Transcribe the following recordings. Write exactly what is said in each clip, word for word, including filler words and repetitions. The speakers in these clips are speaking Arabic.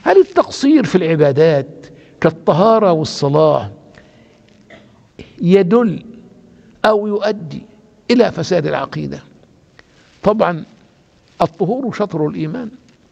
هل التقصير في العبادات كالطهارة والصلاة يدل أو يؤدي إلى فساد العقيدة؟ طبعا الطهور شطر الإيمان.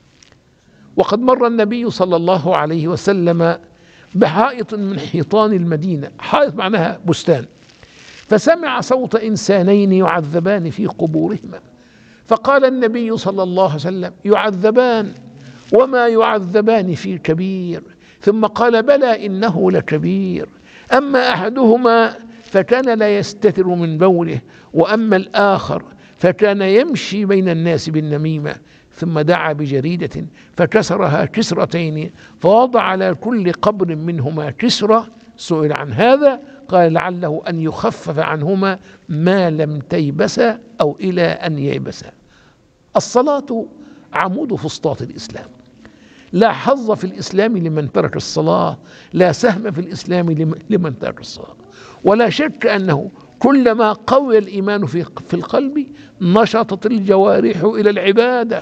وقد مر النبي صلى الله عليه وسلم بحائط من حيطان المدينة، حائط معناها بستان، فسمع صوت إنسانين يعذبان في قبورهما، فقال النبي صلى الله عليه وسلم: يعذبان وما يعذبان في كبير. ثم قال: بلى إنه لكبير، أما أحدهما فكان لا يستتر من بوله، وأما الآخر فكان يمشي بين الناس بالنميمة. ثم دعا بجريدة فكسرها كسرتين، فوضع على كل قبر منهما كسرة. سئل عن هذا قال: لعله أن يخفف عنهما ما لم تيبسا أو إلى أن ييبسا. الصلاة عمود فسطاط الإسلام، لا حظ في الإسلام لمن ترك الصلاة، لا سهم في الإسلام لمن ترك الصلاة. ولا شك أنه كلما قوي الإيمان في في القلب نشطت الجوارح إلى العبادة،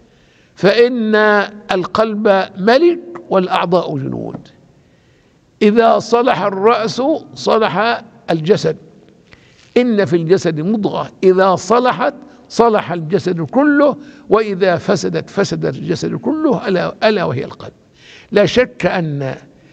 فإن القلب ملك والأعضاء جنود. إذا صلح الرأس صلح الجسد، إن في الجسد مضغة إذا صلحت صلح الجسد كله، وإذا فسدت فسد الجسد كله، ألا, ألا وهي القلب. لا شك أن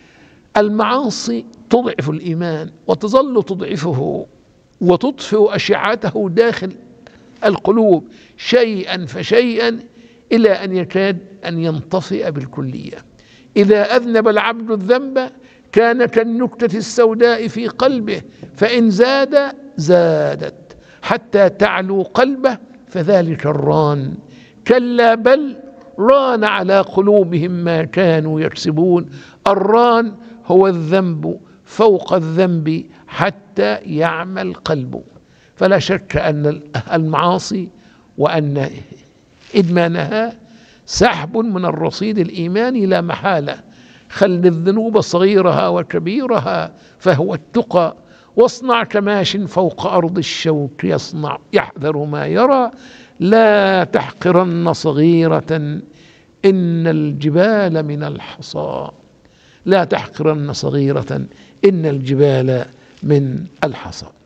المعاصي تضعف الإيمان وتظل تضعفه وتطفئ أشعته داخل القلوب شيئا فشيئا إلى أن يكاد أن ينطفئ بالكلية. إذا أذنب العبد الذنب كان كالنكتة السوداء في قلبه، فإن زاد زادت حتى تعلو قلبه، فذلك الران. كلا بل ران على قلوبهم ما كانوا يكسبون. الران هو الذنب فوق الذنب حتى يعمى القلب. فلا شك أن المعاصي وأن إدمانها سحب من الرصيد الإيماني لا محالة. خل الذنوب صغيرها وكبيرها فهو التقى، واصنع كماش فوق أرض الشوك يصنع يحذر ما يرى. لا تحقرن صغيرة إن الجبال من الحصى، لا تحقرن صغيرة إن الجبال من الحصى.